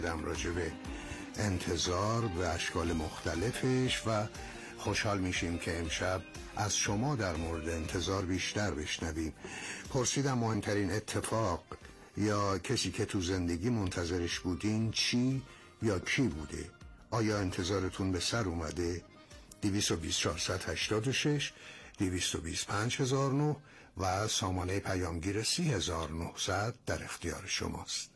راجع به انتظار به اشکال مختلفش و خوشحال میشیم که امشب از شما در مورد انتظار بیشتر بشنویم. پرسیدم مهمترین اتفاق یا کسی که تو زندگی منتظرش بودین چی یا کی بوده؟ آیا انتظارتون به سر اومده؟ 22486 225009 و سامانه پیامگیر 3900 در اختیار شماست.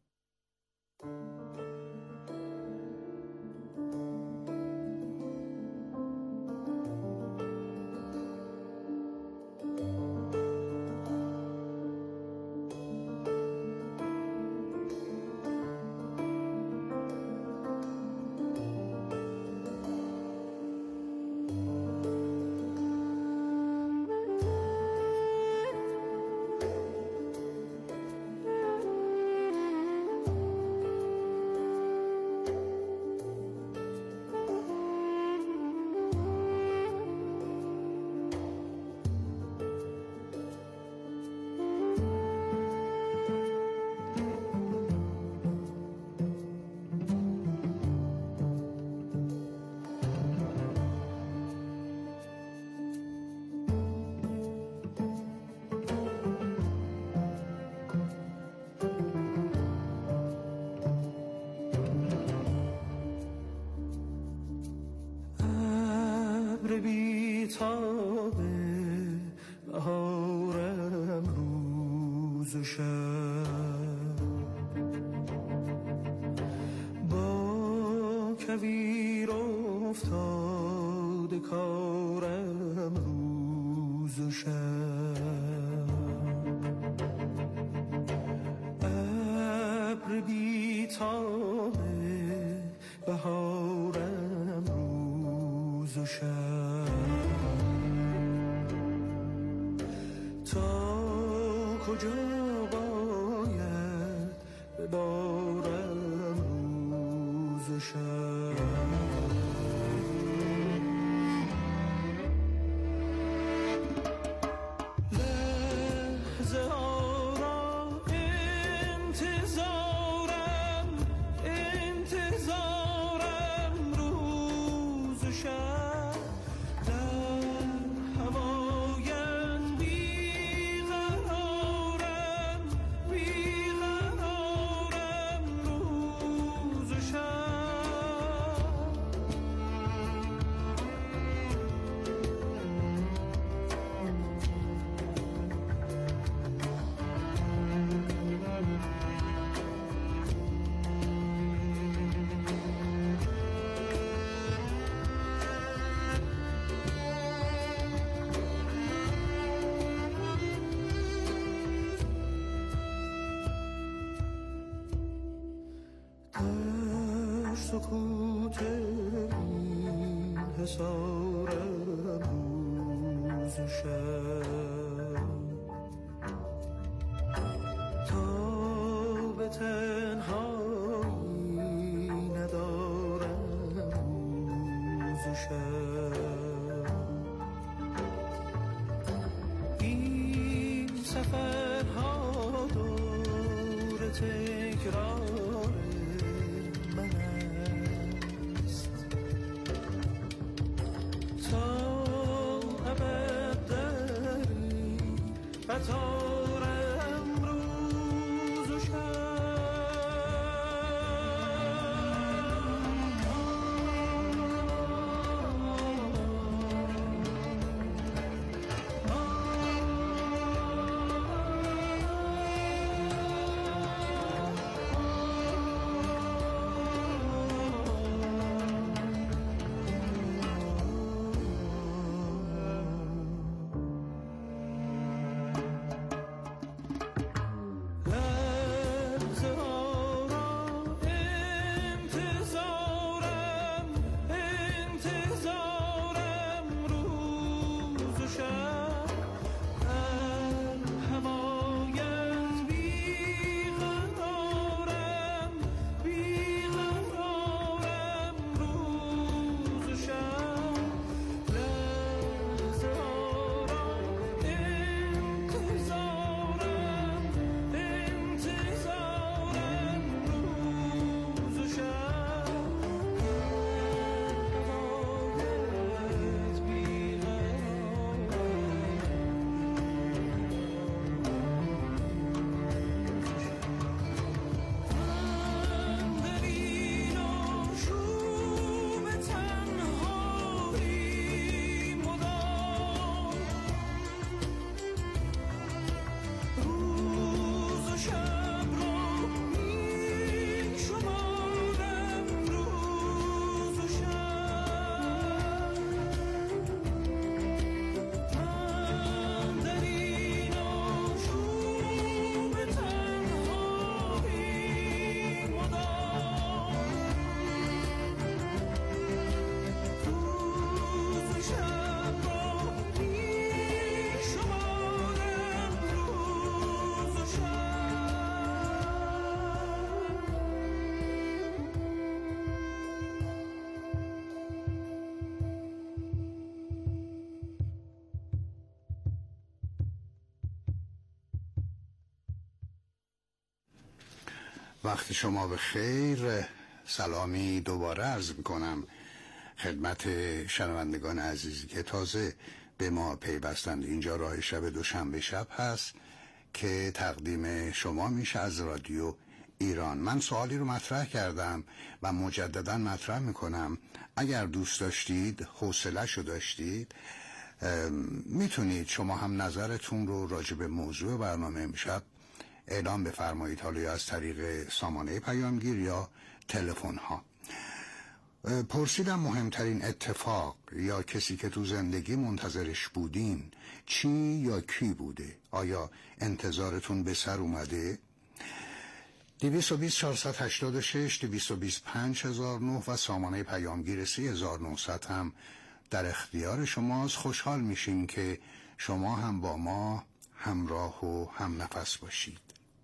سکوت این حسارم روز و شب تا به تنهایی ندارم روز و شب این سفرها دور تکرار قطارم روز و وقت شما به خیر. سلامی دوباره عرض میکنم خدمت شنوندگان عزیزی که تازه به ما پیوستند. اینجا راه شب دوشنبه شب هست که تقدیم شما میشه از رادیو ایران. من سوالی رو مطرح کردم و مجددا مطرح میکنم. اگر دوست داشتید، حوصله‌شو داشتید، میتونید شما هم نظرتون رو راجع به موضوع برنامه امشب اعلام بفرمایید، حالا یا از طریق سامانه پیامگیر یا تلفن ها. پرسیدم مهمترین اتفاق یا کسی که تو زندگی منتظرش بودین چی یا کی بوده؟ آیا انتظارتون به سر اومده؟ 220 486 225 1009 و سامانه پیامگیر 3900 هم در اختیار شماست. خوشحال میشیم که شما هم با ما همراه و هم نفس باشید.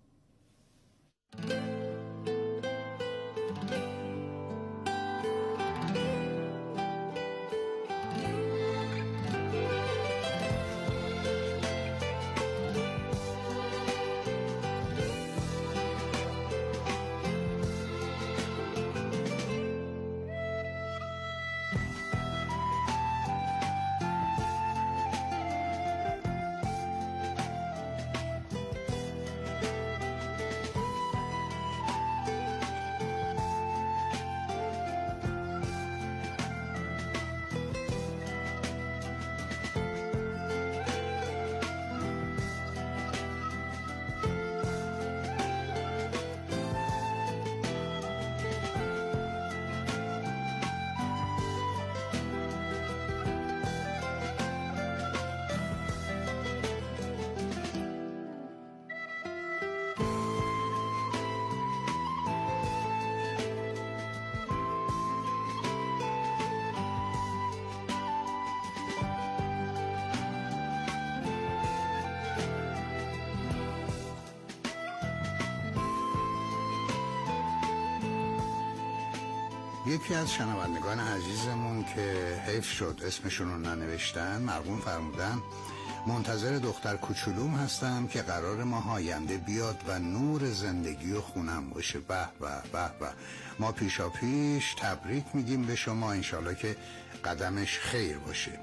یکی از شنوندگان عزیزمون که حیف شد اسمشون رو ننوشتن، مرقوم فرمودن منتظر دختر کوچولوم هستم که قرار ماه آینده بیاد و نور زندگی و خونم باشه. به به به به. ما پیشا پیش تبریک میگیم به شما، انشالله که قدمش خیر باشه.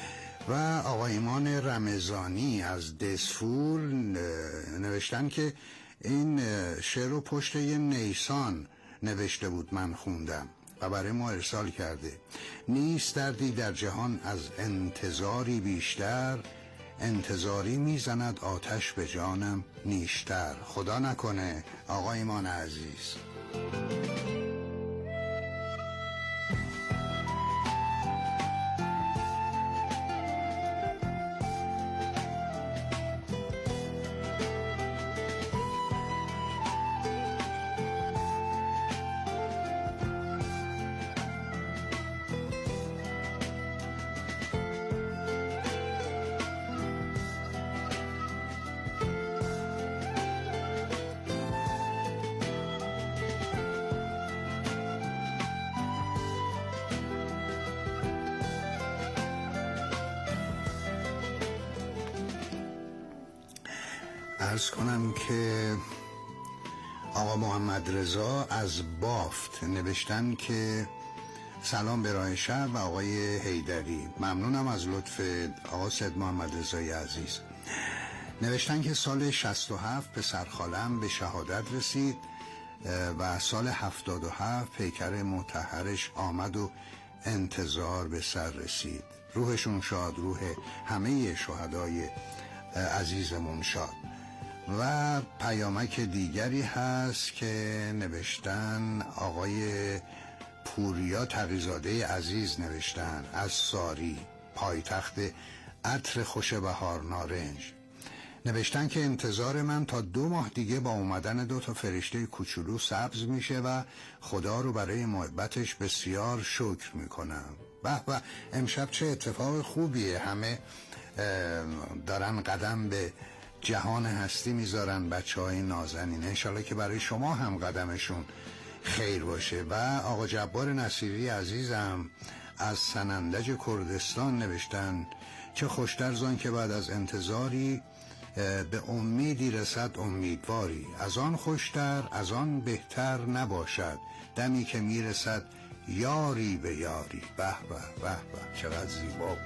و آقا ایمان رمضانی از دسفول نوشتن که این شعر رو پشت یه نیسان نوشته بود، من خوندم و برای ما ارسال کرده. نیست دردی در جهان از انتظاری بیشتر، انتظاری میزند آتش به جانم نیشتر. خدا نکنه آقا ایمان عزیز. عرض کنم که آقا محمد رضا از بافت نوشتن که سلام به راه شب و آقای حیدری، ممنونم از لطف آقا سید محمد رضای عزیز. نوشتن که سال 67 پسر خالم به شهادت رسید و سال 77 پیکر مطهرش آمد و انتظار به سر رسید. روحشون شاد، روح همه شهدای عزیزمون شاد. و پیامک دیگری هست که نوشتن آقای پوریا تقی‌زاده عزیز نوشتن از ساری، پایتخت عطر خوش بهار نارنج. نوشتن که انتظار من تا 2 ماه دیگه با اومدن 2 فرشته کوچولو سبز میشه و خدا رو برای محبتش بسیار شکر میکنم. به به، امشب چه اتفاق خوبیه، همه دارن قدم به جهان هستی میذارن بچه‌های نازنین. انشالله که برای شما هم قدمشون خیر باشه. و آقا جبار نصیری عزیزم از سنندج کردستان نوشتن چه خوشتر زان که بعد از انتظاری به امیدی رسد امیدواری، از آن خوشتر از آن بهتر نباشد دمی که میرسد یاری به یاری. به به به به، چقدر زیبا.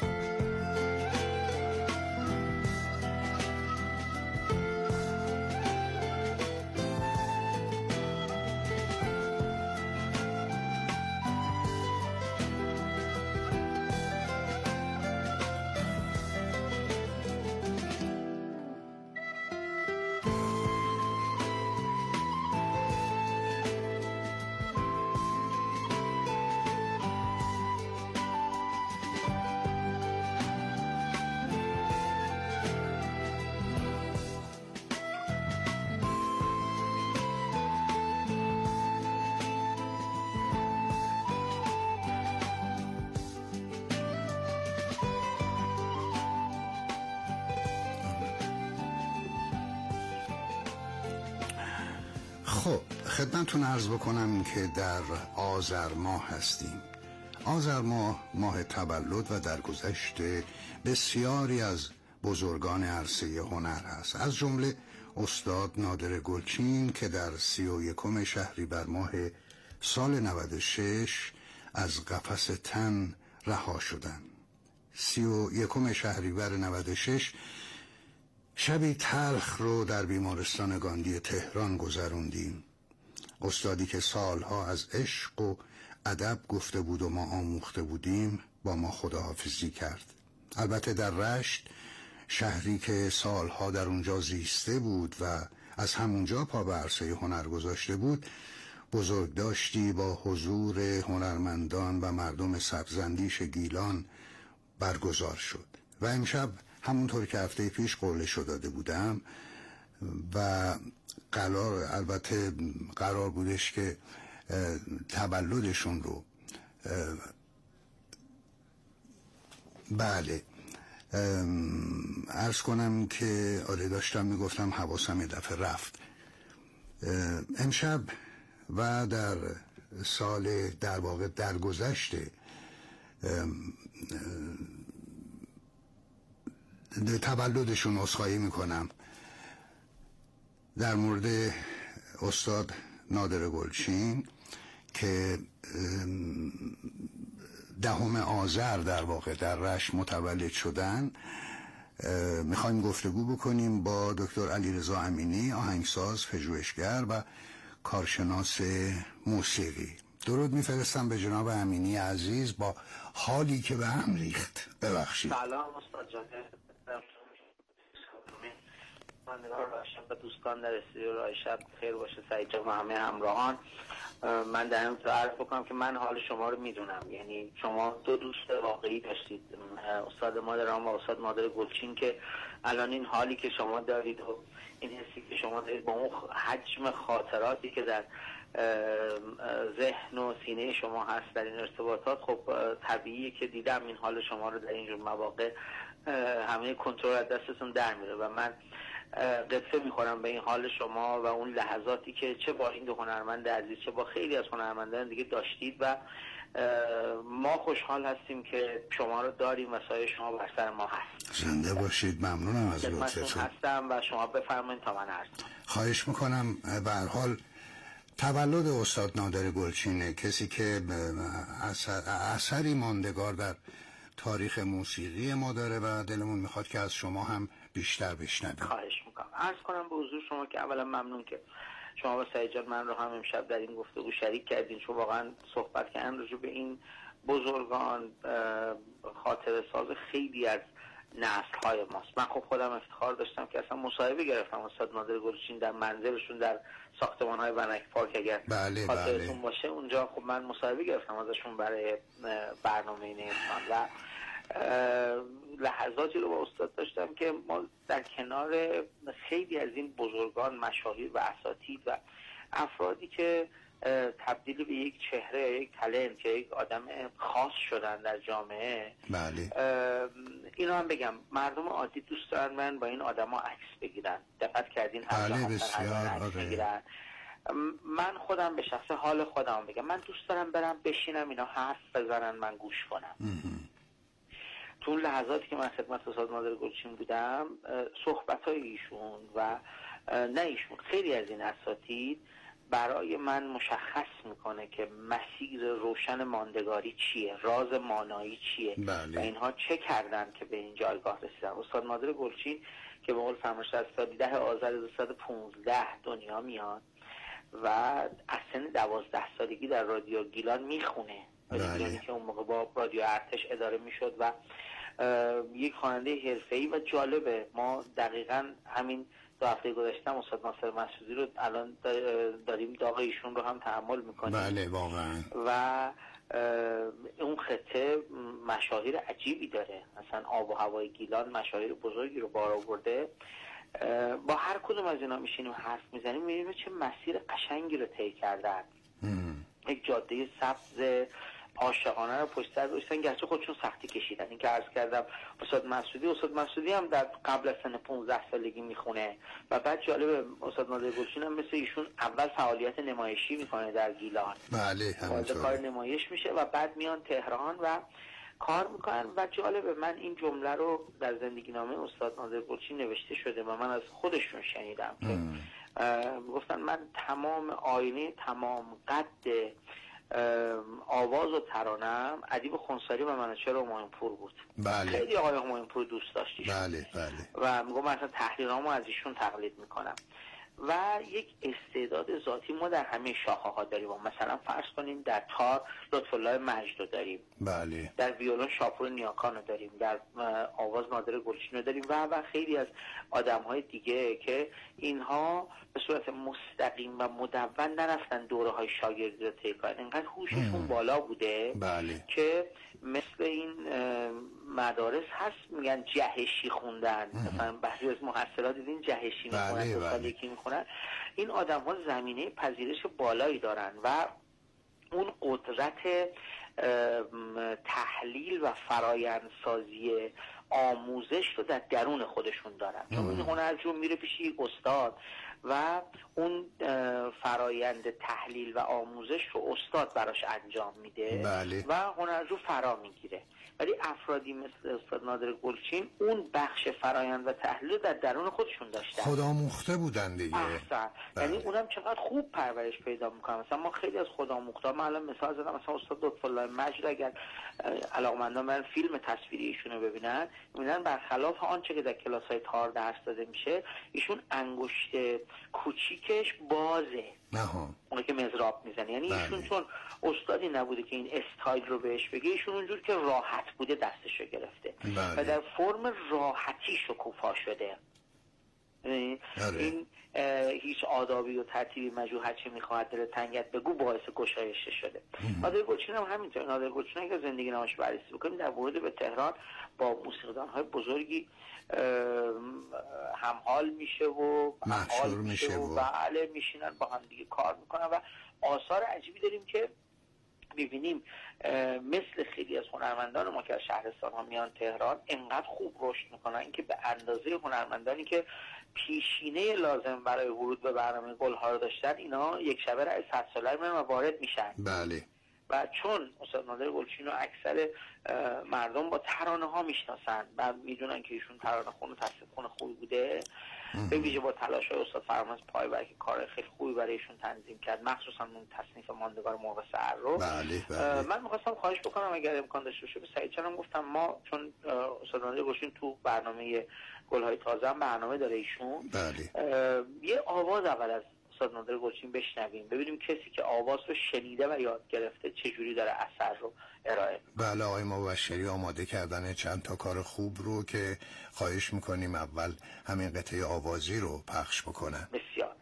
خب خدمتتون عرض بکنم که در آذر ماه هستیم. آذر ماه ماه تولد و درگذشت بسیاری از بزرگان عرصه هنر هست، از جمله استاد نادر گلچین که در 31 شهریور ماه سال 96 از قفس تن رها شدند. 31 شهریور 96 شبی تلخ رو در بیمارستان گاندی تهران گذروندیم. استادی که سالها از عشق و ادب گفته بود و ما آموخته بودیم با ما خداحافظی کرد. البته در رشت، شهری که سالها در اونجا زیسته بود و از همونجا پا به عرصه هنر گذاشته بود، بزرگداشتی با حضور هنرمندان و مردم سبزندیش گیلان برگزار شد و امشب همونطور که هفته پیش قولشو داده بودم و قرار بودش که تولدشون رو عرض کنم که آره داشتم میگفتم حواسم یه دفعه رفت. امشب و در سال در واقع درگذشت تولدشون عذرخواهی میکنم در مورد استاد نادر گلچین که 10 آذر در واقع در رشت متولد شدن. میخوایم گفتگو بکنیم با دکتر علیرضا امینی، آهنگساز، پژوهشگر و کارشناس موسیقی. درود میفرستم به جناب امینی عزیز با حالی که به هم ریخت. ببخشید. سلام استاد جان، من نگار باشم به دوستان در استودیو رای شب خیر باشه، سعید جان و همه همراهان. من در این عرض بکنم که من حال شما رو میدونم، یعنی شما دو دوست واقعی داشتید، استاد مادران و استاد نادر گلچین، که الان این حالی که شما دارید و این حسی که شما دارید با اون حجم خاطراتی که در ذهن و سینه شما هست در این ارتباطات، خب طبیعیه که دیدم این حال شما رو در اینجور مواقع همه کنترل از دستتون در میره و من قصه میخورم به این حال شما و اون لحظاتی که چه با این دو هنرمند عزیز چه با خیلی از هنرمندان دیگه داشتید و ما خوشحال هستیم که شما رو داریم و سایه شما بر سر ما هست. زنده باشید. ممنونم از لطفتون. هستم و شما بفرمایید تا من عرض کنم. خواهش میکنم. به هر حال تولد استاد نادر گلچینه، کسی که اثری ماندگار در تاریخ موسیقی ما داره و دلمون میخواد که از شما هم بیشتر بشنویم. خواهش میکنم. عرض کنم به حضور شما که اولا ممنون که شما و سعید جان من رو هم امشب در این گفتگو شریک کردین، چون واقعا صحبت کردن راجع به این بزرگان خاطره ساز خیلی از نسل‌های ماست. من خب خودم افتخار داشتم که اصلا مصاحبه گرفتم استاد نادر گلچین در منزلشون در ساختمان‌های ونک پارک، اگر خاطرتون باشه اونجا. خب من مصاحبه گرفتم ازشون برای برنامه این انسان و لحظاتی رو با استاد داشتم که ما در کنار خیلی از این بزرگان، مشاهیر و اساتید و افرادی که تبدیل به یک چهره، یک تالنت، یک آدم خاص شدن در جامعه، بله. اینو هم بگم مردم عادی دوست دارن من با این آدما عکس بگیرن. دقت کردین؟ بله بسیار. بگیرن. من خودم به شخص حال خودم بگم، من دوست دارم برم بشینم اینا حرف بزنن من گوش کنم. تو لحظاتی که من خدمت استاد نادر گلچین بودم صحبت‌های ایشون و نه ایشون، خیلی از این اساتید برای من مشخص میکنه که مسیر روشن ماندگاری چیه، راز مانایی چیه و اینها چه کردن که به این جایگاه رسیدن. استاد نادر گلچین که به قول فرمایش از 10 آذر 2015 دنیا میاد و از سن 12 سالگی در رادیو گیلان میخونه، رادیویی که اون موقع با رادیو ارتش اداره میشد و یک خواننده حرفه‌ای و جالبه. ما دقیقاً همین 2 هفته گذشته استاد ناصر مسعودی رو الان داریم داغ ایشون رو هم تحمل میکنیم. بله واقعا. و اون خطه مشاهیر عجیبی داره، مثلا آب و هوای گیلان مشاهیر بزرگی رو بار آورده. با هر کدوم از اینا میشینیم حرف میزنیم میبینیم چه مسیر قشنگی رو طی کردن. یک جاده سبز عاشقانه رو پشت سر گذاشتن، گرچه خودشون سختی کشیدن. این که عرض کردم استاد مسعودی هم در قبل از سن 15 سالگی میخونه و بعد جالب استاد نادر گلچین هم مثل ایشون اول فعالیت نمایشی میکنه در گیلان. بله همینطوره. کار نمایش میشه و بعد میان تهران و کار میکنن و جالبه من این جمله رو در زندگی نامه استاد نادر گلچین نوشته شده و من از خودشون شنیدم که گفتن من تمام آینه تمام قد آواز و ترانم ادیب خونساری و منوچهر همایونپور بود. بله. خیلی آقای همایونپور دوست داشتیش. بله. و میگم مثلا تحریرامو از ایشون تقلید میکنم و یک استعداد ذاتی ما در همه شاخه ها داریم. مثلا فرض کنیم در تار لطف الله مجد رو داریم، بله. در ویولون شاپور نیاکان رو داریم، در آواز نادر گلچین رو داریم و خیلی از آدم های دیگه که اینها به صورت مستقیم و مدون نرفتن دوره های شاگردی رو طی کردن، اینقدر هوششون بالا بوده. بله. که مثل این مدارس هست میگن جهشی خوندن، مثلا بعضی از محصلات دیدین جهشی میخونن، 2 سال یکی میخونن. این آدم ها زمینه پذیرش بالایی دارن و اون قدرت تحلیل و فرایندسازی آموزش رو در درون خودشون دارن. چون این هنرجو میره پیش یک استاد و اون فرایند تحلیل و آموزش رو استاد براش انجام میده. بله. و هنرجو فرا میگیره. ولی افرادی مثل استاد نادر گلچین اون بخش فرایند و تحلیل در درون خودشون داشتن، خودآموخته بودن دیگه. یعنی اونم چقدر خوب پرورش پیدا میکنه. مثلا ما خیلی از خودآموخته‌ها، من الان مثال زدم، مثلا استاد لطف الله مجد اگر علاقمندان برن فیلم تصویری ایشونو ببینن میبینن برخلاف آنچه که در کلاس‌های تار درس داده میشه، ایشون انگشت کوچیکش بازه اون که مضراب میزنه. یعنی ایشون چون استادی نبوده که این استایل رو بهش بگه، ایشون اونجور که راحت بوده دستشو گرفته و در فرم راحتی شکوفا شده. این هیچ آدابی و ترتیبی مجروح هرچی میخواهد داره تنگت بگو باعث گشایش شده. نادر گلچین هم همینطور. نادر گلچین اگر زندگی نامش بررسی بکنیم در ورود به تهران با موسیقیدان‌های بزرگی همحال میشه و محشور میشه و بله میشینن با هم دیگه کار میکنن و آثار عجیبی داریم که میبینیم. مثل خیلی از هنرمندان ما که از شهرستان ها میان تهران انقدر خوب رشد میکنن اینکه به اندازه هنرمندانی که پیشینه لازم برای ورود به برنامه گلها رو داشتن، اینا یک شبه رأی 100 ساله میرن و وارد میشن. بله. و چون استاد نادر گلچین رو اکثر مردم با ترانه ها میشناسن و میدونن که ایشون ترانه خون و تصنیف خون خوبی بوده، به ویژه با تلاش های استاد فرامرز پایور که کار خیلی خوبی برای ایشون تنظیم کرد، مخصوصا اون تصنیف ماندگار مرغ سحر رو. بله. من میخواستم خواهش بکنم اگر امکان داشته باشه به سعید جانم گفتم ما چون استاد نادر گلچین تو برنامه گلهای تازه هم برنامه داره ایشون، بله. یه آواز اول از استاد نادر گلچین بشنویم ببینیم کسی که آواز رو شنیده و یاد گرفته چجوری داره اثر رو ارائه. بله آقای مبشری آماده کردن چند تا کار خوب رو که خواهش میکنیم اول همین قطعه آوازی رو پخش بکنن. بسیار.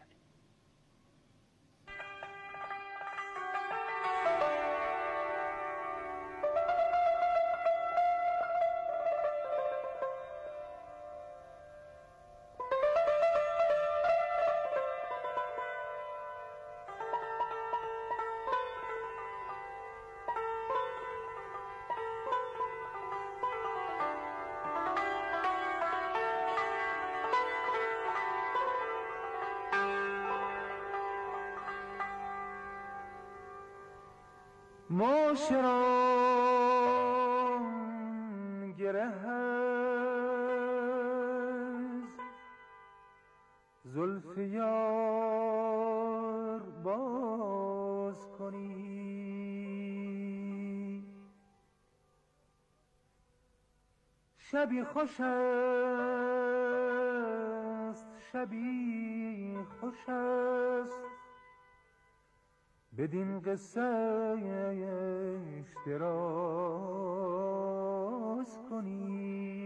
مشران گره از زلف یار باز کنی. شبی خوش است، شبی خوش است، بدین قصه دراز کنی.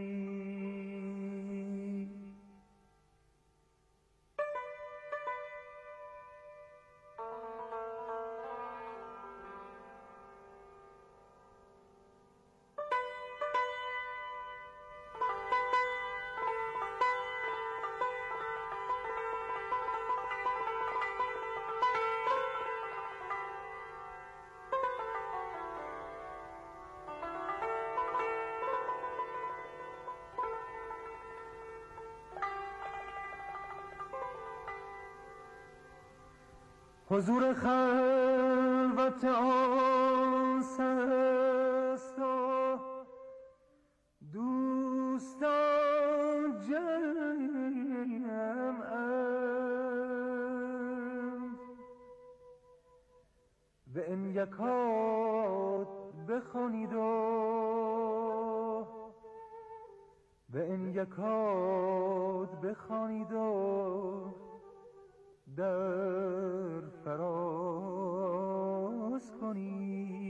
حضور خلوت آنس است و دوستان جمع‌اند. و این یکات بخوانید و این یکات بخوانید در فراز کنی.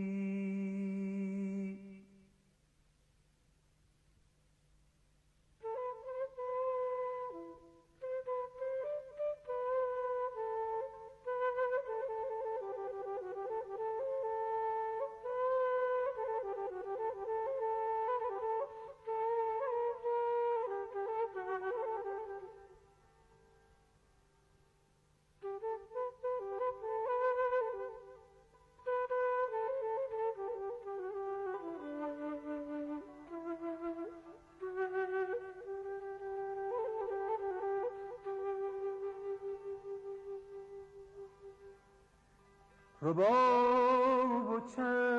رباب و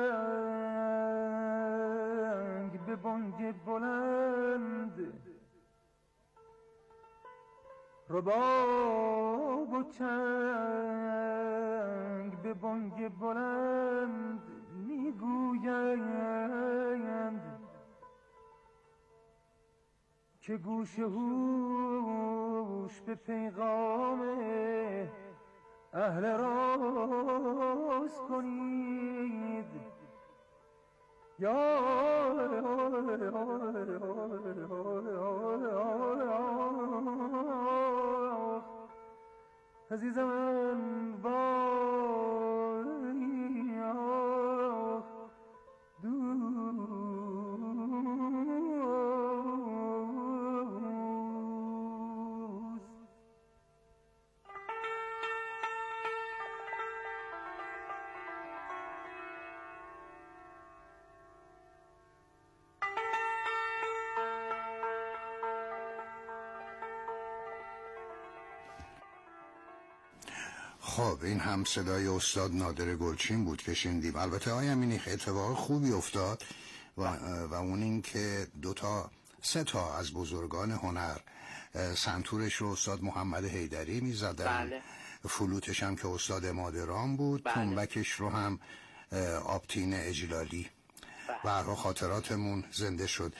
چنگ به بانگ بلند، رباب و چنگ به بانگ بلند میگویند که گوش هوش به پیغام اهل راز کنید. یا عزیزم من وای خب این هم صدای استاد نادر گلچین بود که شنیدیم. البته آقای امینی اتفاق خوبی افتاد و اون این که سه تا از بزرگان هنر سنتورش رو استاد محمد حیدری میزدن. بله. فلوتش هم که استاد مادران بود. بله. تنبکش رو هم آبتین اجلالی. برها خاطراتمون زنده شد.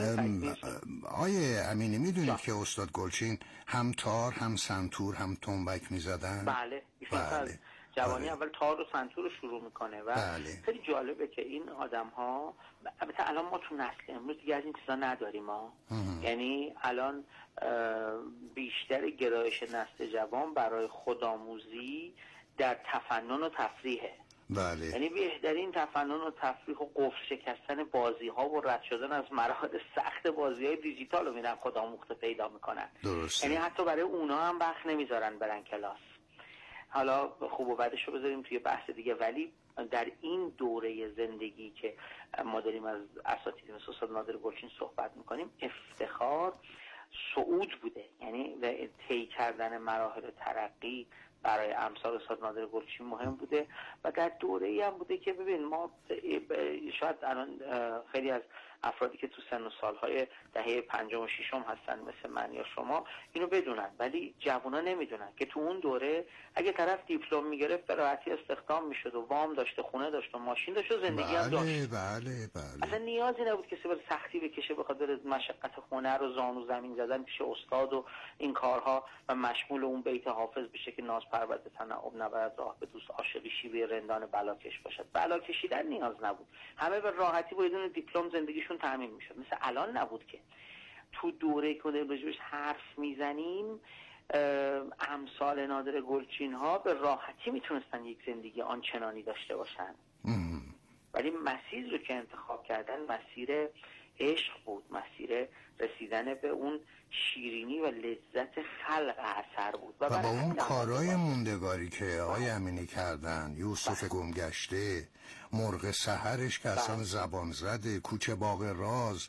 آیه امینی میدونید که استاد گلچین هم تار هم سنتور هم تنبک میزدن؟ بله. بله. جوانی اول تار و سنتور رو شروع میکنه و خیلی جالبه که این آدم ها، البته الان ما تو نسل امروز دیگه از این چیزا نداریم ها. یعنی الان بیشتر گرایش نسل جوان برای خودآموزی در تفنن و تفریحه. بله. یعنی بهترین تفنن و تفریح و قفل شکستن بازی ها و رد شدن از مراحل سخت بازی های دیجیتال رو میرن خودآموخته پیدا میکنن. درسته. یعنی حتی برای اونا هم وقت نمیذارن برن کلاس. حالا خوب و بدش رو بذاریم توی بحث دیگه، ولی در این دوره زندگی که ما داریم از اساتید مثل استاد نادر گلچین صحبت میکنیم، افتخار صعود بوده. یعنی طی کردن مراحل ترقی برای امثال استاد نادر گلچین مهم بوده و در دوره‌ای هم بوده که ببین ما شاید الان خیلی از افرادی که تو سن و سالهای دهه 50 و 60 هستن مثل من یا شما اینو بدونن، ولی جوونا نمیدونن که تو اون دوره اگه طرف دیپلم میگرفت به راحتی استخدام میشد و وام داشته، خونه داشته، ماشین داشته و زندگی هم داشت. بله. اصلا نیازی نبود کسی بره سختی بکشه بخواد بره مشقت هنر و زانو زمین زدن پیش استاد و این کارها و مشمول اون بیت حافظ بشه که ناز پرورده تنعم نبرد راه به دوست عاشقی شیوه رندان بلاکش باشد. بلا کشیدن نیاز نبود، همه به راحتی با بدون دیپلم زندگیشون تامین میشد. مثل الان نبود که تو دوره که داریم راجبش حرف میزنیم امثال نادر گلچین ها به راحتی میتونستن یک زندگی آنچنانی داشته باشن، ولی مسیر رو که انتخاب کردن مسیر عشق بود، مسیر رسیدن به اون شیرینی و لذت خلق اثر بود و با اون کارهای موندگاری که آقای امینی کردن، یوسف گمگشته، مرغ سحرش که اصلا زبان زده، کوچه باغ راز،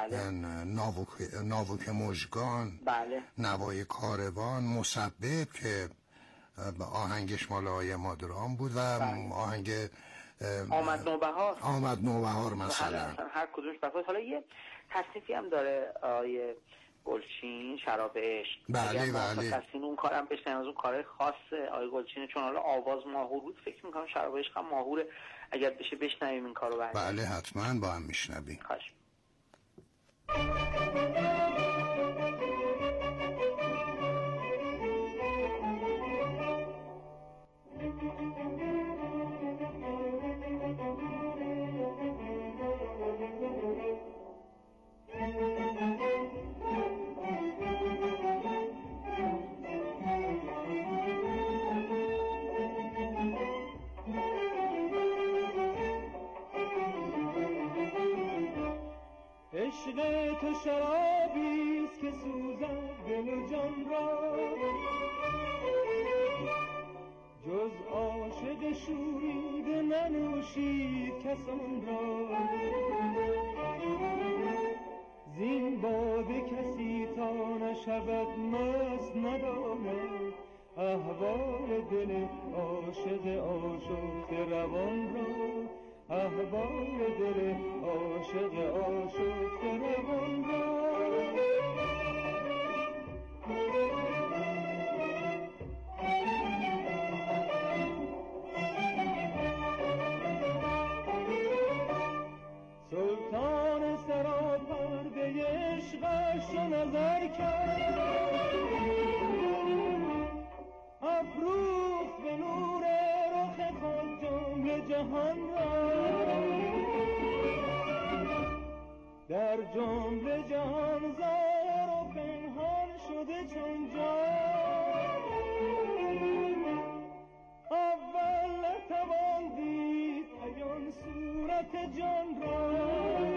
ناوک مژگان، نوای کاروان، مسبب که آهنگش مال آقای مادران بود و آهنگ آمد نوبهار مثلا هر کدومش بفرد. حالا یه تصنیفی هم داره آقای گلچین، شراب عشق. بله. اون کارم بشنن از اون کارهای خاص آقای گلچین، چون حالا آواز ماهور بود فکر میکنم شراب عشق هم ماهوره. اگر بشه بشنویم این کارو بعد. بله حتما با هم میشنویم. عشق تو شرابیست که سوزد دل و جان را، جز عاشق شوریده ننوشید کسان را. زین باده کسی تا نشود مست نداند، احوال دل عاشق آشفته روان را، احوال دل عاشق آشفته روان را. سلطان سراپرده عشقش رو نظر کرد، افروخت به نور رخ خود جمله جهان را. در جمله جهان ظاهر و پنهان شده چون جان، اول نتوان دید عیان صورت جان را.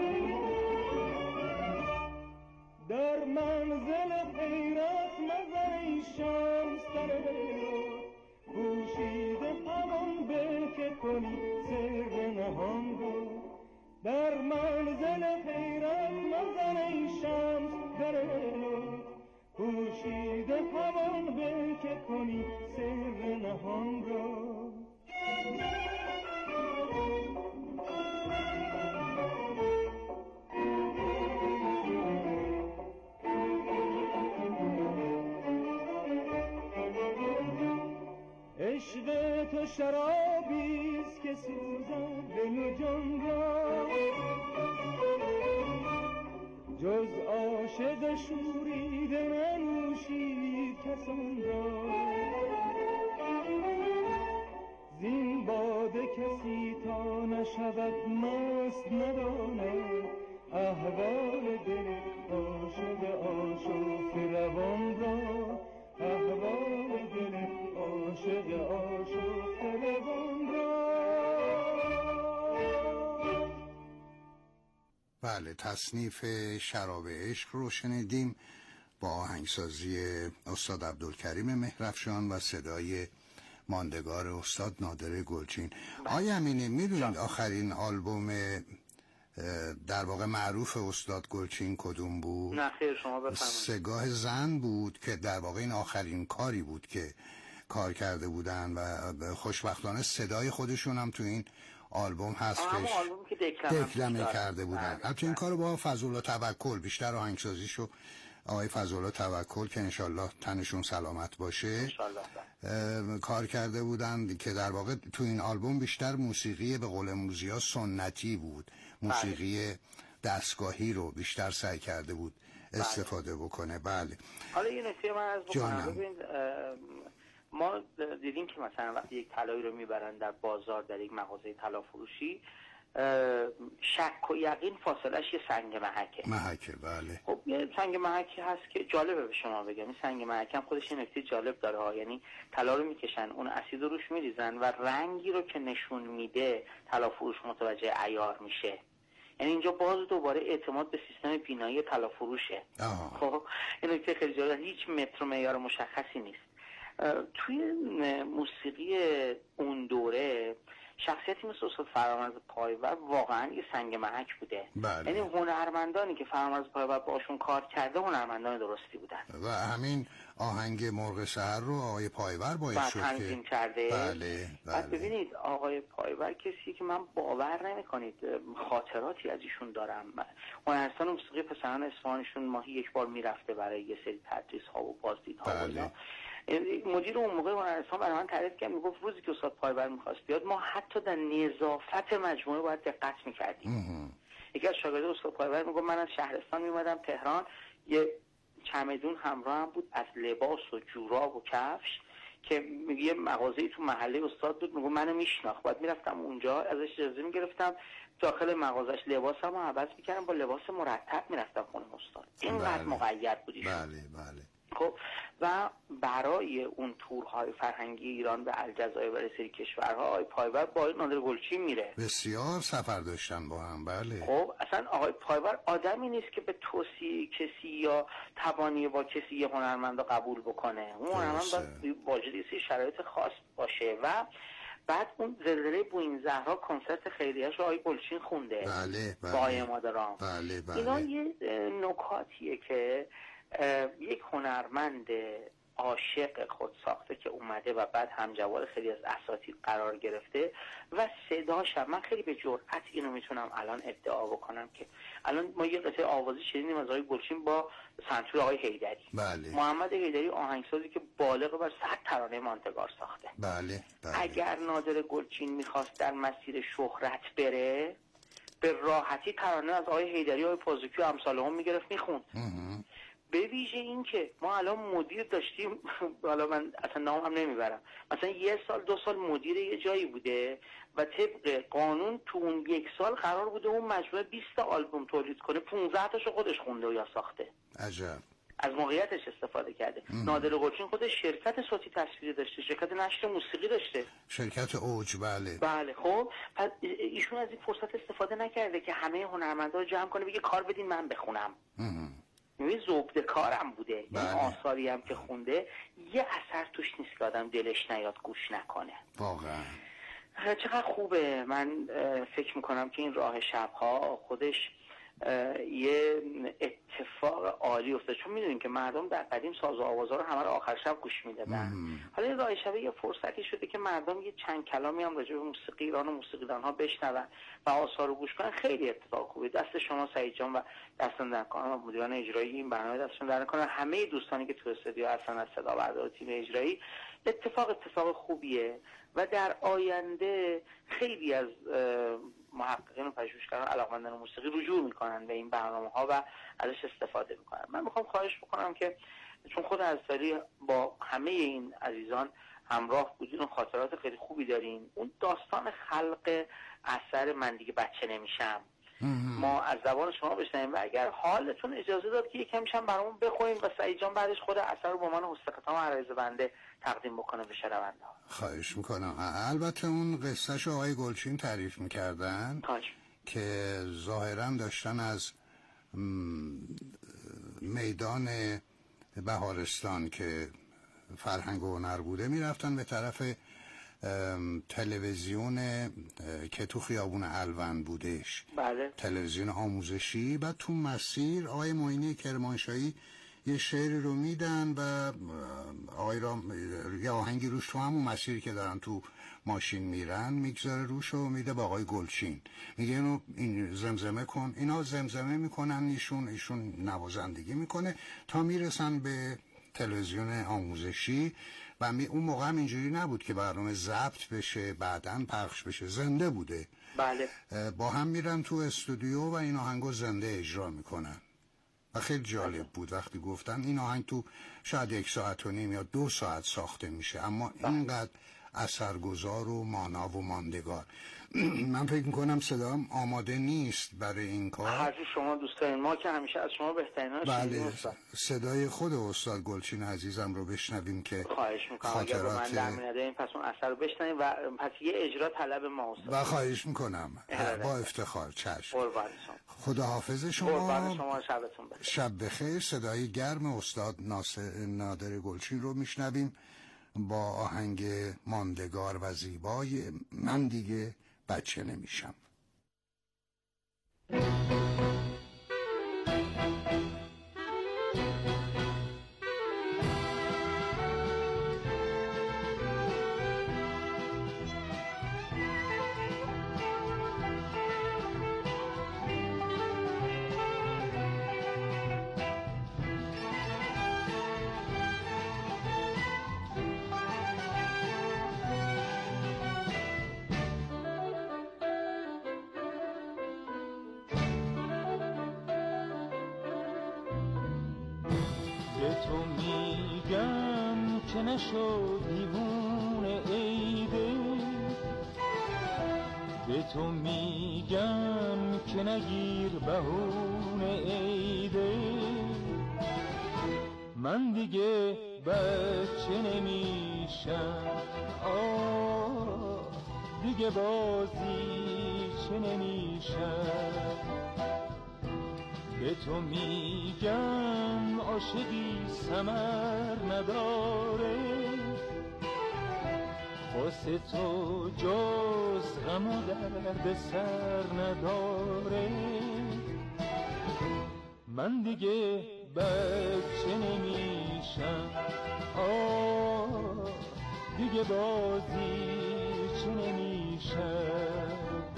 در منزل حیرت نظر ای شمس در پوشیده همان به که کنی سر نهان را. در منزل حیرت نظر ای شمس در پوشیده همان به که کنی سر نهان را. عشق تو شرابیست که سوزد دل و جان را، جز عاشق شوریده ننوشید کسان را. زین باده کسی تا نشود مست نداند، احوال دل عاشق آشفته روان را، احوال دل عاشق آشفته روان را. بله، تصنیف شراب عشق رو شنیدیم با آهنگسازی استاد عبدالکریم مهرفشان و صدای ماندگار استاد نادر گلچین. آقای امینی میدونید آخرین آلبوم در واقع معروف استاد گلچین کدوم بود؟ نه خیر، شما بفرمایید. سگاه زن بود که در واقع این آخرین کاری بود که کار کرده بودن و خوشبختانه صدای خودشون هم تو این آلبوم هست همون آلبومی که دکلمه کرده بودن. حتی این کارو با فضلالله توکل، بیشتر آهنگسازیشو آقای فضلالله توکل که انشالله تنشون سلامت باشه کار کرده بودن، که در واقع تو این آلبوم بیشتر موسیقی به قول امروزی‌ها سنتی بود، موسیقی دستگاهی رو بیشتر سعی کرده بود استفاده بکنه. بله. حالا یه نکته من از بکنم، ببین ما دیدیم که مثلا وقتی یک طلایی رو میبرن در بازار، در یک مغازه طلا فروشی، شک و یقین فاصلش یه سنگ محکه. بله. خب یه سنگ محکی هست که جالبه به شما بگم، این سنگ محک هم خودش یه نکته جالب داره ها. یعنی طلا رو میکشن، اون اسید رو روش میریزن و رنگی رو که نشون میده طلا فروش متوجه عیار میشه. یعنی اینجا باز دوباره اعتماد به سیستم بینایی طلا فروشه. خب این نکته خیلی جالبه، هیچ متر و معیار مشخصی نیست. توی موسیقی اون دوره شخصیتی مثل استاد فرامرز پایور واقعا یه سنگ محک بوده. یعنی هنرمندانی که فرامرز پایور باشون کار کرده هنرمندان درستی بودن و همین آهنگ مرغ سحر رو آقای پایور باید شد تنظیم کرده. بله. بعد ببینید آقای پایور کسی که من باور نمی‌کنید خاطراتی از ایشون دارم. هنرستان موسیقی پسران اصفهانشون ماهی یک بار میرفته برای یه سری تدریس‌ها و بازدیدها و اینا. مدیر اون موقع هنرستان برای من تعریف کرد، میگفت روزی که استاد پایور می‌خواست بیاد ما حتی در نظافت مجموعه باید دقت می‌کردیم. یکی از شاگردان استاد پایور میگفت من از شهرستان میومدم تهران، یه چمدون همراه هم بود از لباس و جوراب و کفش که یه مغازه‌ای تو محله استاد بود، میگفت منو میشناخت، بعد میرفتم اونجا ازش اجازه میگرفتم داخل مغازش لباسمو عوض میکردم، با لباس مرتب میرفتم خونه استاد. اینقدر مقید بودی. بله. خب و برای اون تورهای فرهنگی ایران به الجزایر و سری کشورها آقای پایور با نادر گلچین میره. بسیار سفر داشتن با هم. بله. خب اصلا آقای پایور آدمی نیست که به توصیه کسی یا تبانی با کسی یه هنرمند رو قبول بکنه. اون هنرمند باید واجد یه شرایط خاص باشه. و بعد اون زلزله بوئین زهرا کنسرت خیریه‌اش رو آقای گلچین خونده. بله. با آقای مادران. بله. اینا یه نکاتیه که یک هنرمند عاشق خود ساخته که اومده و بعد همجوار خیلی از اساتید قرار گرفته و صداش هم من خیلی به جرئت اینو میتونم الان ادعا بکنم که الان ما یه قطعه آوازی شنیدیم از آقای گلچین با سنتور آقای حیدری. بله. محمد حیدری آهنگسازی که بالغ بر 100 ترانه ماندگار ساخته. بله. اگر نادر گلچین میخواست در مسیر شهرت بره به راحتی ترانه از آقای حیدری و آقای پازوکی و امثال هم میگرفت میخوند. به ویژه این که ما الان مدیر داشتیم، حالا من اصلا نام هم نمیبرم، مثلا 1 سال 2 سال مدیر یه جایی بوده و طبق قانون تو اون 1 سال قرار بوده اون مجموعه 20 تا آلبوم تولید کنه، 15 تاشو خودش خونده و یا ساخته. عجب. از موقعیتش استفاده کرده. نادر گلچین خودش شرکت صوتی تصویری داشته، شرکت نشر موسیقی داشته، شرکت اوج. بله. خب پس ایشون از این فرصت استفاده نکرده که همه هنرمندا رو جمع کنه بگه کار بدین من بخونم. یه ذوق کارم بوده. این آثاری هم که خونده یه اثر توش نیست که آدم دلش نیاد گوش نکنه. واقعا چقدر خوبه. من فکر میکنم که این راه شبها خودش یه اتفاق عالی افتاد، چون میدونیم که مردم در قدیم ساز و آوازها رو همه رو آخر شب گوش میدادن. حالا این راه شب یه فرصتی شده که مردم یه چند کلامی هم راجع به موسیقی ایران و موسیقیدان‌ها بشنون و آثار رو گوش کنن. خیلی اتفاق خوبه. دست شما سعید جان و دستان در کار مدیران اجرایی این برنامه دستشون در کنن، همه دوستانی که تو استودیو هستن از صدا بردار تیم اجرایی. اتفاق خوبیه و در آینده خیلی از محققین و پژوهشگران علاقه‌مندان موسیقی رجوع میکنن به این برنامه‌ها و ازش استفاده میکنن. من میخوام خواهش بکنم که چون خود ازداری با همه این عزیزان همراه بودین و خاطرات خیلی خوبی دارین، اون داستان خلق اثر من دیگه بچه نمیشم ما از زبان شما بشنویم و اگر حالتون اجازه داد که یکم هم برامون بخونیم و سعید جان بعدش خود اثر رو با من حسن عرایض بنده تقدیم بکنه به شنونده ها. خواهش میکنم. البته اون قصهش آقای گلچین تعریف میکردن که ظاهرا داشتن از میدان بهارستان که فرهنگ و هنر بوده میرفتن به طرف تلویزیون که تو خیابون الوند بودش. بله. تلویزیون آموزشی. بعد تو مسیر آقای معینی کرمانشاهی یه شعری رو میدن و آقای را یه آهنگی روش تو همون مسیری که دارن تو ماشین میرن میگذاره روش و میده با آقای گلچین، میگه اینو این زمزمه کن. اینا زمزمه میکنن، ایشون نوازندگی میکنه تا میرسن به تلویزیون آموزشی و اون موقع هم اینجوری نبود که برنامه ضبط بشه بعداً پخش بشه، زنده بوده. بله. با هم میرن تو استودیو و این آهنگو زنده اجرا میکنن و خیلی جالب بود وقتی گفتن این آهنگ تو شاید 1.5 ساعت یا 2 ساعت ساخته میشه اما اینقدر اثرگذار و مانا و ماندگار. من فکر میکنم صدام آماده نیست برای این کار. حرف شما دوستان، ما که همیشه از شما بهتریناش. بله، صدای خود استاد گلچین عزیزم رو بشنویم که خواهش میکنم خاطرات من در میادین پس اون اثر رو بشنویم و پس یه اجرا طلب ما استاد. و خواهش میکنم با افتخار. چشم. قربان شما. خدا حافظ شما. قربان شما، شبتون بخیر. شب بخیر. صدای گرم استاد نادر گلچین رو میشنویم با آهنگ ماندگار و زیبای من دیگه بچه نمیشم. تو میگم که نشو دیوونه ای دل، به تو میگم که نگیر بهونه ای دل، من دیگه بچه نمیشم، دیگه بازی چه نمیشم، به تو میگم عاشقی ثمر نداره، واسه تو جز غم و درد سر نداره، من دیگه بچه نمیشم، دیگه بازی چه نمیشم.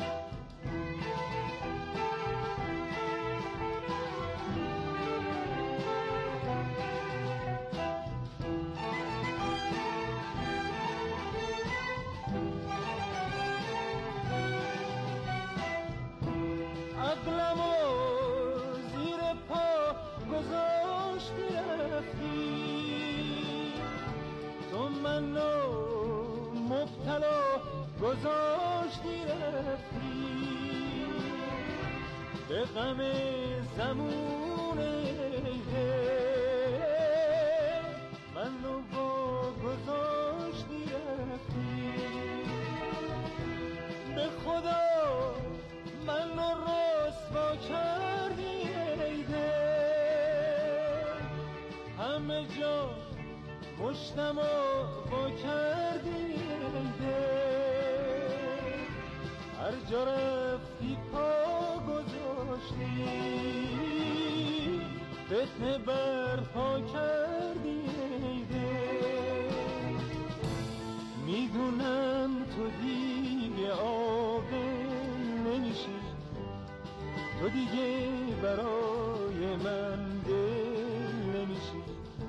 گذاشتی رفتی به غم زمونه، منو با گذاشتی رفتی، به خدا منو رسوا کردی همه جا مشتم با کردی، هر جا رفتی پا گذاشتی، فتنه برپا کردی، میدونم تو دیگه عاقل نمیشی، تو دیگه برای من دل نمیشی،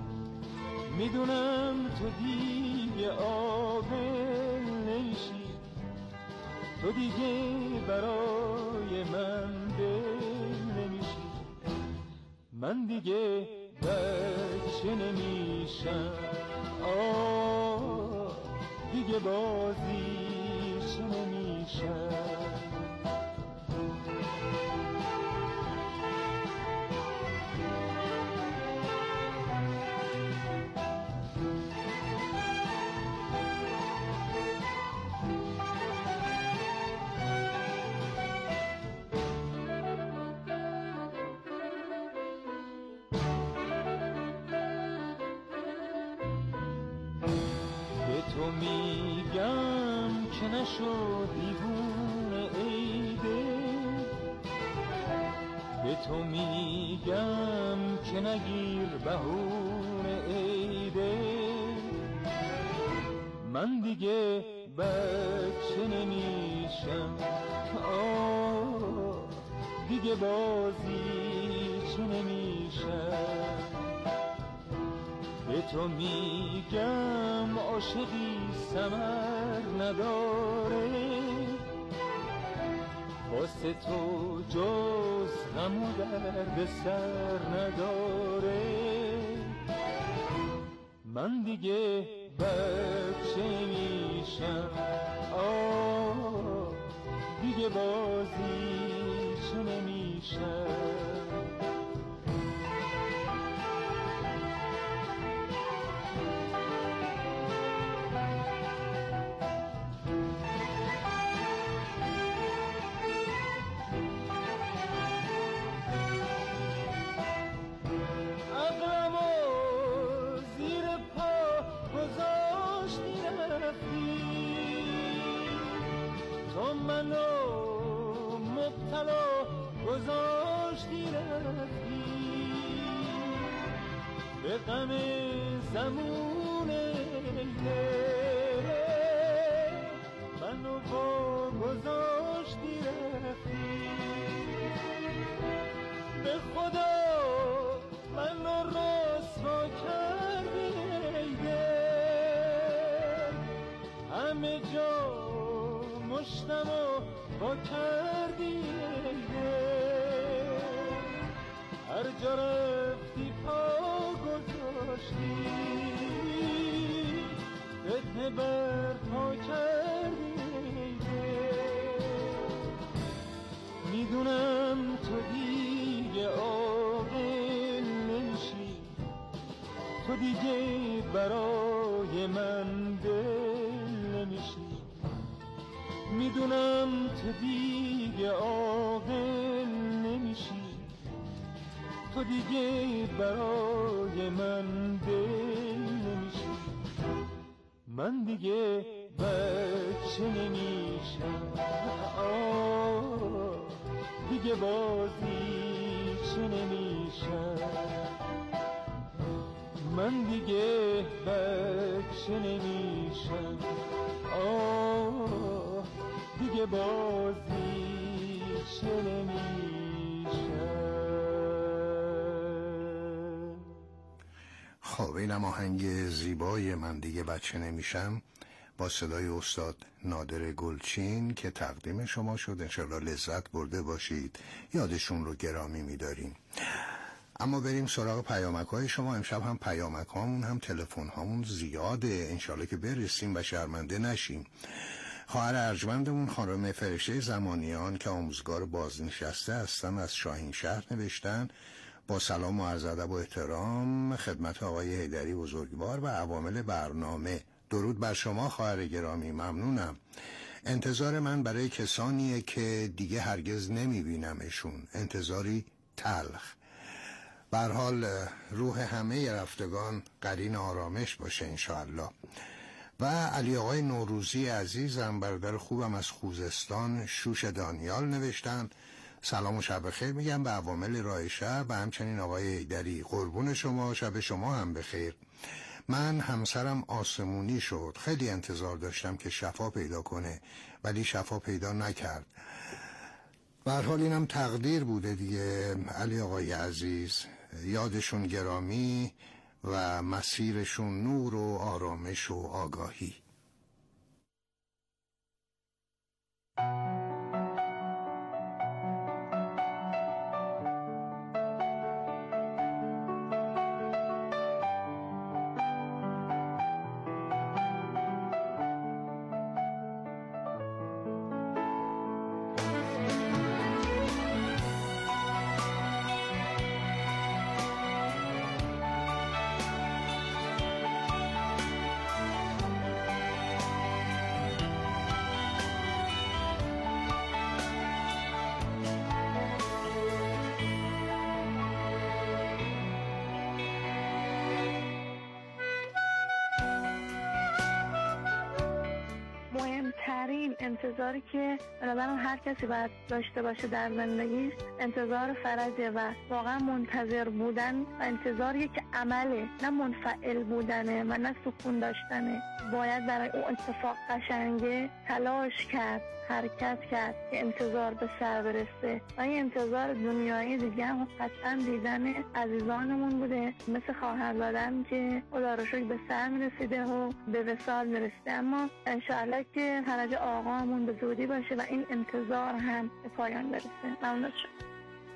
میدونم تو دیگه عاقل نمیشی، تو دیگه برای من دل نمیشی، من دیگه بچه نمیشم، دیگه بازی چه نمیشم. تو میگم که نشو دیوونه ای دل، به تو میگم که نگیر بهونه ای دل، من دیگه بچه نمیشم، دیگه بازیچه نمیشم. به تو میگم عاشقی ثمر نداره، واسه تو جز غم و درد سر نداره. من دیگه بچه میشم، دیگه بازیچه نمیشم. منو مبتلا گذاشتی رفتی، به غم زمون منو با گذاشتی رفتی. به خدا منو رسوا کردی، همه جا مشتم و با کردی، هر جا رفتی پا گذاشتی، فتنه بر پا کردی. میدونم تو دیگه عاقل نمیشی، تو دیگه برای من دل نمیشی. میدونم تو دیگه عاقل نمیشی، تو دیگه برای من دل نمیشی. من دیگه بچه نمیشم، دیگه بازیچه نمیشم. من دیگه بچه نمیشم، دیگه بازیچه نمیشم. خب اینم آهنگ زیبای من دیگه بچه نمیشم با صدای استاد نادر گلچین که تقدیم شما شد. انشالله لذت برده باشید، یادشون رو گرامی می‌داریم. اما بریم سراغ پیامک های شما. امشب هم پیامک هامون هم تلفن هامون زیاده، انشالله که برسیم و شرمنده نشیم. خواهر ارجمندمون خانم فرشته زمانیان که آموزگار بازنشسته هستن از شاهین شهر نوشتن: با سلام و عرض ادب و احترام خدمت آقای حیدری بزرگوار و عوامل برنامه. درود بر شما خواهر گرامی، ممنونم. انتظار من برای کسانیه که دیگه هرگز نمیبینمشون، انتظاری تلخ. به هر حال روح همه رفتگان قرین آرامش باشه انشاءالله. و علی آقای نوروزی عزیزم، برادر خوبم از خوزستان، شوش دانیال نوشتن: سلام و شب خیر میگم به عوامل راه شهر و همچنین آقای حیدری. قربون شما، شب شما هم بخیر. من همسرم آسمونی شد، خیلی انتظار داشتم که شفا پیدا کنه ولی شفا پیدا نکرد. به هر حال اینم تقدیر بوده دیگه. علی آقای عزیز، یادشون گرامی و مسیرشون نور و آرامش و آگاهی. انتظاری که بنابراین هر کسی باید داشته باشه در زندگیش انتظار فرجه و واقعا منتظر بودن و انتظار یک عمله، نه منفعل بودنه و نه سکون داشتنه. باید برای اون اتفاق قشنگه تلاش کرد، حرکت کرد که انتظار به سر برسه و این انتظار دنیایی دیگه هم قطعا دیدن عزیزانمون بوده، مثل خواهر زادن که خدا رو شکر به سر میرسیده و به وصال میرسیده. اما انشاءالله که فرج آقامون به زودی باشه و این انتظار هم به پایان برسه. ممنون شد.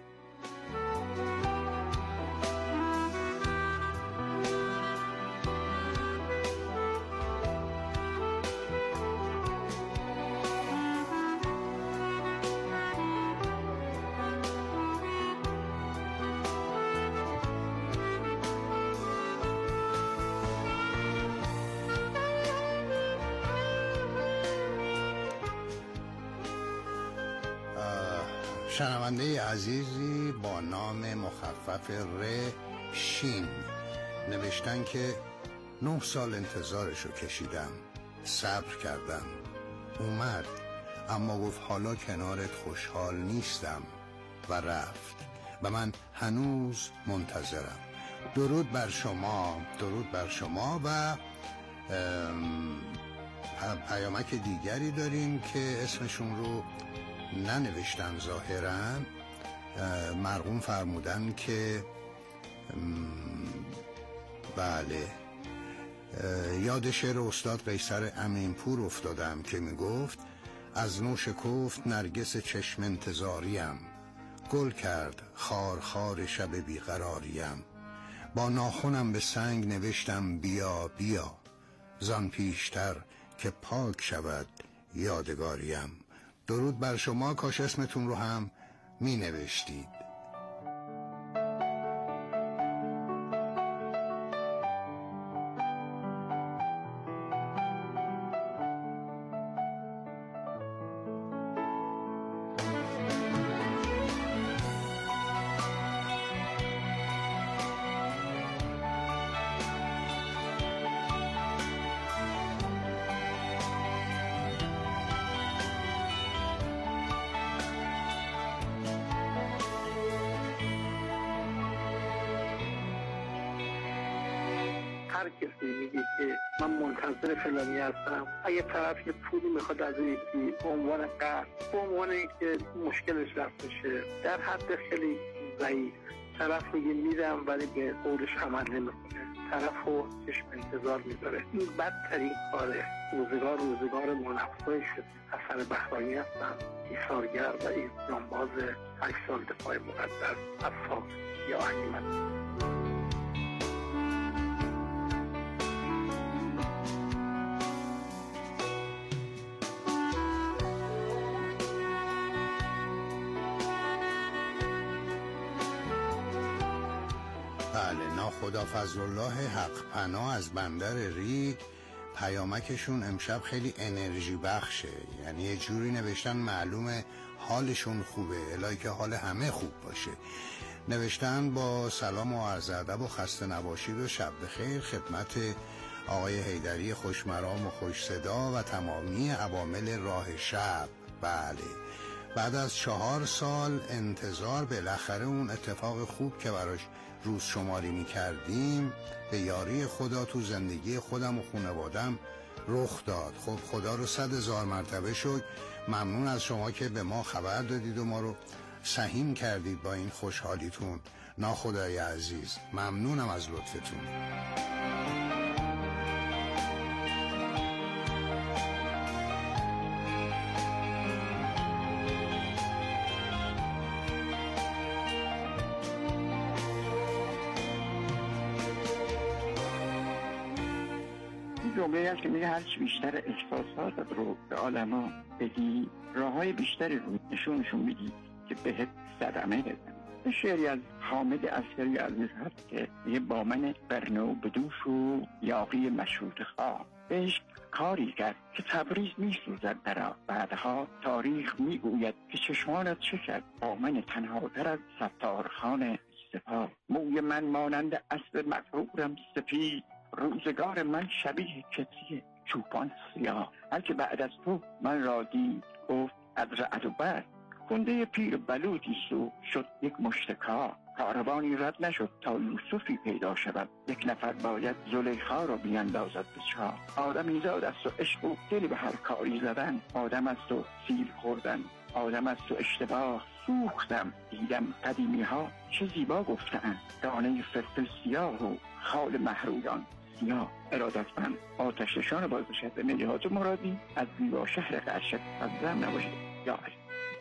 شنونده عزیزی با نام مخفف شین نوشتن که 9 سال انتظارشو کشیدم، صبر کردم، اومد اما گفت حالا کنارت خوشحال نیستم و رفت و من هنوز منتظرم. درود بر شما، درود بر شما. و پیامک دیگری داریم که اسمشون رو ننوشتن ظاهرا. مرحوم فرمودن که بله، یاد شعر استاد قیصر امینپور افتادم که میگفت از نوش کفت نرگس چشم انتظاریم، گل کرد خار خار شب بیقراریم، با ناخنم به سنگ نوشتم بیا بیا، زان پیشتر که پاک شود یادگاریم. درود بر شما، کاش اسمتون رو هم می نوشتید. هر کسی میگه که من منتظر فلانی هستم، اگه طرف یه پولی میخواد از یکی به عنوان قرض، به عنوان اینکه مشکلش رفع بشه، در حد خیلی ضعیف، طرف میگه میدم ولی به قولش عمل نمیکنه، طرف رو چشم انتظار میذاره. این بدترین کاره. روزگار منافقای شد. حسن بهرانی هستم، ایثارگر و این جانباز 8 سال دفاع مقدس افاق یا احمد. بله، ناخدا فضلالله حق پناه از بندر ریگ پیامکشون امشب خیلی انرژی بخشه، یعنی یه جوری نوشتن معلومه حالشون خوبه، الهی که حال همه خوب باشه. نوشتن با سلام و عرض ادب و خسته نباشید و شب بخیر خدمت آقای حیدری خوشمرام و خوش صدا و تمامی عوامل راه شب. بله، بعد از 4 سال انتظار بالاخره اون اتفاق خوب که براش روز شماری می کردیم به یاری خدا تو زندگی خودم و خانوادم رخ داد. خب خدا رو 100,000 مرتبه شکر. ممنون از شما که به ما خبر دادید و ما رو سهیم کردید با این خوشحالیتون. ناخدای عزیز، ممنونم از لطفتون. جمله هست که میگه هرچی بیشتر احساسات رو به آدما بدی، راههای بیشتری رو نشونشون میدی که بهت صدمه بزن. شعری از حامد عسکری عزیز هست که میگه با من برنو بدوش و یاقی مشروط خواه، بهش کاری کرد که تبریز میسوزد برا، بعدها تاریخ میگوید که چشمانت چه کرد، با من تنهاتر از ستارخان سپاه، موی من مانند اسب مغرورم سپید، روزگار من شبیه کسی چوپان سیاه. هر که بعد از تو من را دید گفت از رعد و برق، کنده پیر بلوطی سو شد یک مشتکا. کاروانی رد نشد تا یوسفی پیدا شود، یک نفر باید زلیخا را بیندازد به چاه. آدمی زاد است و عشق و دل به هر کاری زدن، آدم است و سیر خوردن، آدم است و اشتباه سوختم. دیدم قدیمی ها چه زیبا گفتند، دانه فلفل سیاه و خال محرویان سیاه. ارادتمند آتش نشان بازنشسته مهدی حاج مرادی از زیبا شهر قرشک از زم نباشید. یا علی.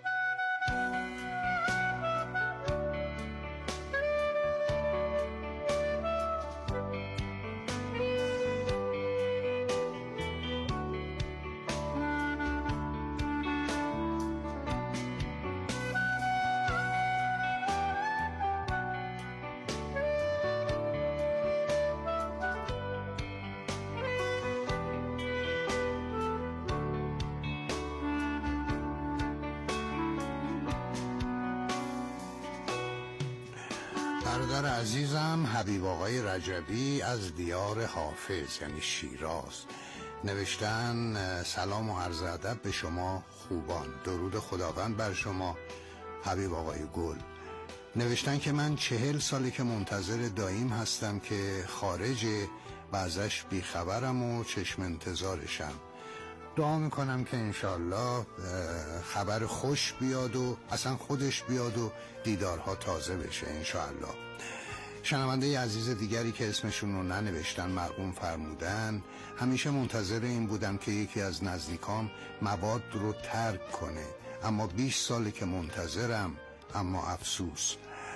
برادر عزیزم حبیب آقای رجبی از دیار حافظ یعنی شیراز نوشتن سلام و عرض ادب به شما خوبان، درود خداوند بر شما حبیب آقای گل. نوشتن که من 40 ساله که منتظر دایم هستم که خارجه و ازش بیخبرم و چشم انتظارشم. دعا میکنم که انشالله خبر خوش بیاد و اصلا خودش بیاد و دیدارها تازه بشه انشالله. شنونده عزیز دیگری که اسمشون رو ننوشتن مرقوم فرمودن همیشه منتظر این بودم که یکی از نزدیکام مواد رو ترک کنه، اما 20 ساله که منتظرم، اما افسوس.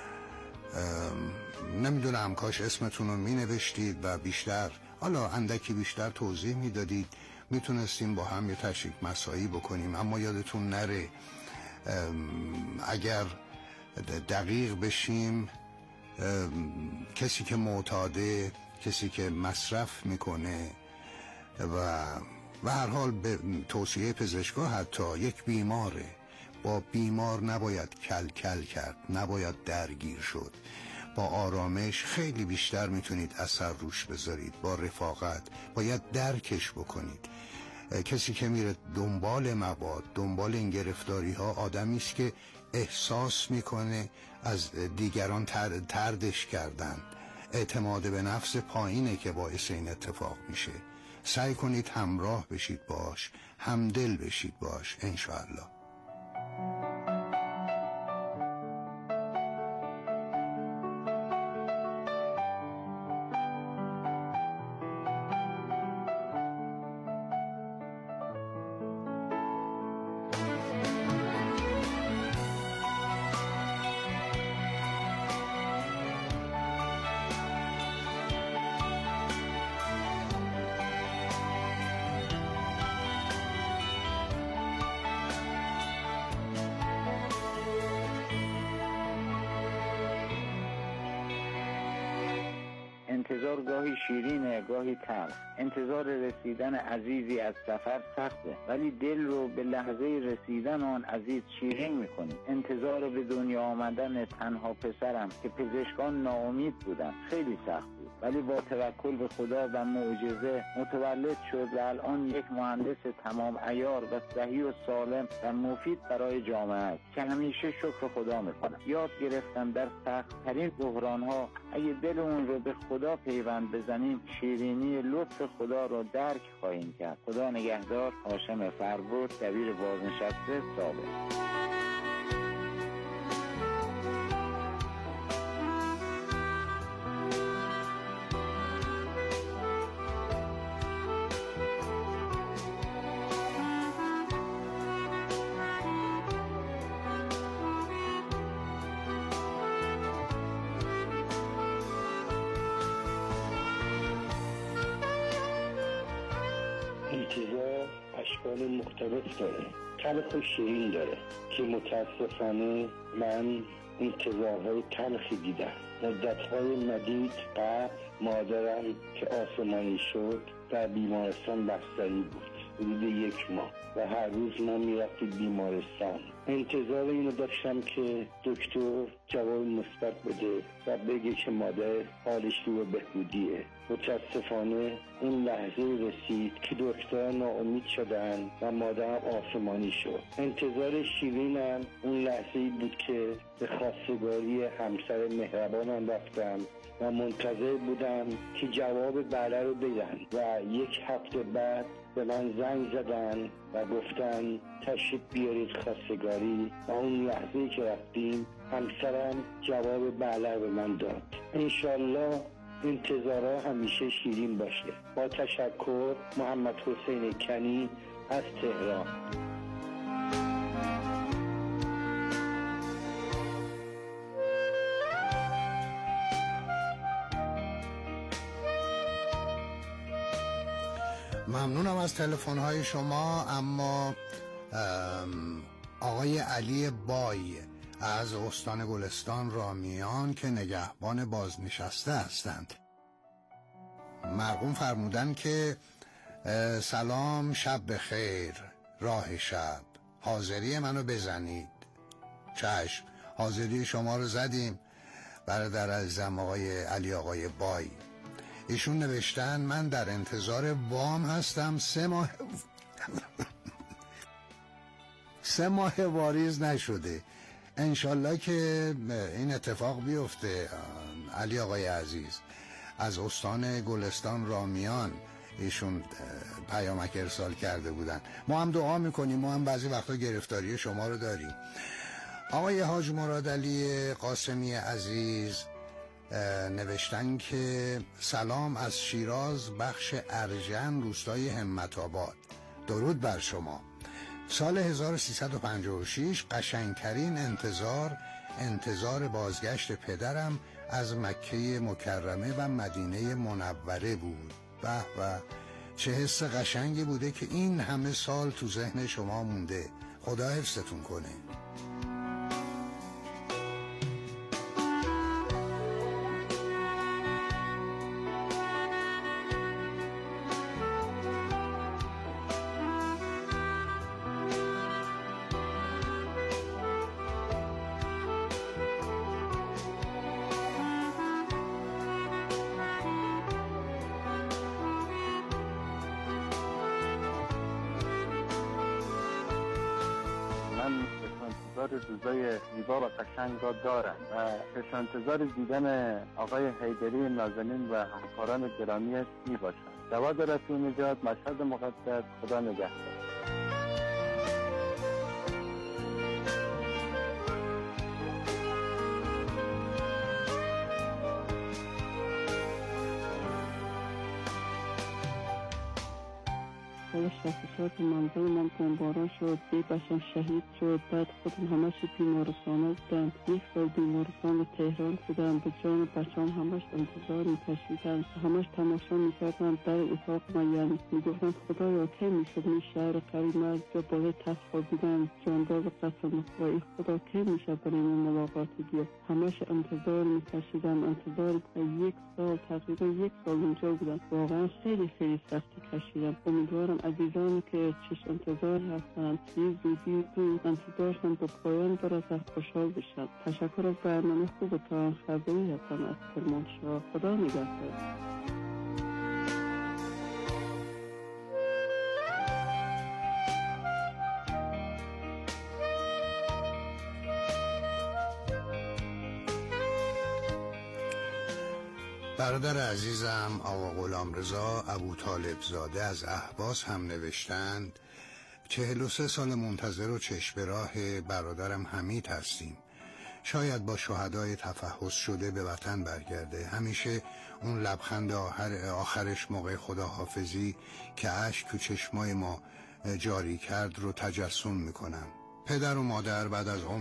نمیدونم کاش اسمتون رو می نوشتید و بیشتر حالا اندکی بیشتر توضیح می دادید، میتونستیم با هم یه تشریک مسایی بکنیم. اما یادتون نره اگر دقیق بشیم کسی که معتاده، کسی که مصرف میکنه و هر حال به توصیه پزشکا حتی یک بیماره، با بیمار نباید کل کل کرد، نباید درگیر شد. با آرامش خیلی بیشتر میتونید اثر روش بذارید. با رفاقت باید درکش بکنید. کسی که میره دنبال مواد، دنبال این گرفتاری ها، آدمی است که احساس میکنه از دیگران تردش کردن. اعتماد به نفس پایینه که باعث این اتفاق میشه. سعی کنید همراه بشید باش، همدل بشید باش انشاءالله. انتظار گاهی شیرینه گاهی تلخ. انتظار رسیدن عزیزی از سفر سخته، ولی دل رو به لحظه رسیدن آن عزیز شیرین میکنی. انتظار به دنیا آمدن تنها پسرم که پزشکان ناامید بودن خیلی سخت بود، ولی با توکل به خدا و معجزه متولد شد و الان یک مهندس تمام عیار و صحیح و سالم و مفید برای جامعه است که همیشه شکر خدا میکنم. یاد گرفتم در سخت ترین بحران ها اگه دلمون رو به خدا پیوند بزنیم شیرینی لطف خدا رو درک خواهیم کرد. خدا نگهدار. هاشم فربود، دبیر بازنشسته سابق. انتظار اشکال مختلف داره، تلخ و شیرین داره که متاسفانه من انتظارهای تلخی دیدم. مدتهای مدید قبل مادرم که آسمانی شد در بیمارستان بستری بود حدود 1 ماه و هر روز ما میرفتیم بیمارستان. انتظار اینو داشتم که دکتر جواب مثبت بده و بگه که مادر حالش رو بهبودیه متاسفانه اون لحظه رسید که دکتر ناامید شدن و مادرم آسمانی شد. انتظار شیرینم اون لحظه‌ای بود که به خواستگاری همسر مهربانم رفتم و منتظر بودم که جواب بله رو بدن و 1 هفته بعد به من زنگ زدن و گفتن تشریف بیارید خواستگاری و اون لحظه‌ای که رفتیم همسرم جواب بله به من داد. انشالله انتظارها همیشه شیرین باشه. با تشکر، محمد حسین کنی از تهران. ممنونم از تلفن‌های شما. اما آقای علی بای از استان گلستان رامیان که نگهبان بازنشسته هستند، مرحوم فرمودن که سلام، شب بخیر، راه شب، حاضری منو بزنید. چشم، حاضری شما رو زدیم برادر عزیزم آقای علی آقای بای. ایشون نوشتن من در انتظار وام هستم، 3 ماه واریز نشده. انشالله که این اتفاق بیفته. علی آقای عزیز از استان گلستان رامیان ایشون پیامک ارسال کرده بودن. ما هم دعا میکنیم، ما هم بعضی وقتا گرفتاری شما رو داریم. آقای حاج مراد علی قاسمی عزیز نوشتن که سلام از شیراز، بخش ارجن، روستای همت آباد. درود بر شما. سال 1356 قشنگترین انتظار بازگشت پدرم از مکه مکرمه و مدینه منوره بود. به چه حس قشنگی بوده که این همه سال تو ذهن شما مونده. خدا حفظتون کنه. روزای زیبا و قشنگ را دارم و به انتظار دیدن آقای حیدری نازنین و همکاران گرامیش می باشم. جواد رفیع نژاد، مشهد مقدس. خدا نگهدار. سال 64 منزل من بمباران شد، یه بچم شهید شد. بعد خودم همش بیمارستان بودم. 1 سال بیمارستان تهران بودم. به جان بچم همش انتظار می‌کشیدن، همش تماشا می‌کردن در اتاق من. یعنی میگفتن خدایا کی میشه این شهر قریب از جا باید تخوابیدن، جانداز قسم خدایی خدا کی میشه برای این ملاقات بیا. همش انتظار می‌کشیدن، انتظار. 1 سال تقریبا 1 سال اونجا بودم. واقعا خیلی سختی کشیدم. امیدوارم عزیزانی که چش انتظار هستند یه زودی تو انتظارشان به پایان برسد، خوشحال بشن. تشکر از برنامه خوبتان. خبری هستم از کرمانشاه. خدا نگهدار. برادر عزیزم آقا غلامرضا ابوطالب زاده از اهواز هم نوشتند 43 سال منتظر و چشم به راه برادرم حمید هستیم. شاید با شهدای تفحص شده به وطن برگرده. همیشه اون لبخند آخرش موقع خداحافظی که اشک تو چشمای ما جاری کرد رو تجسم میکنم. پدر و مادر بعد از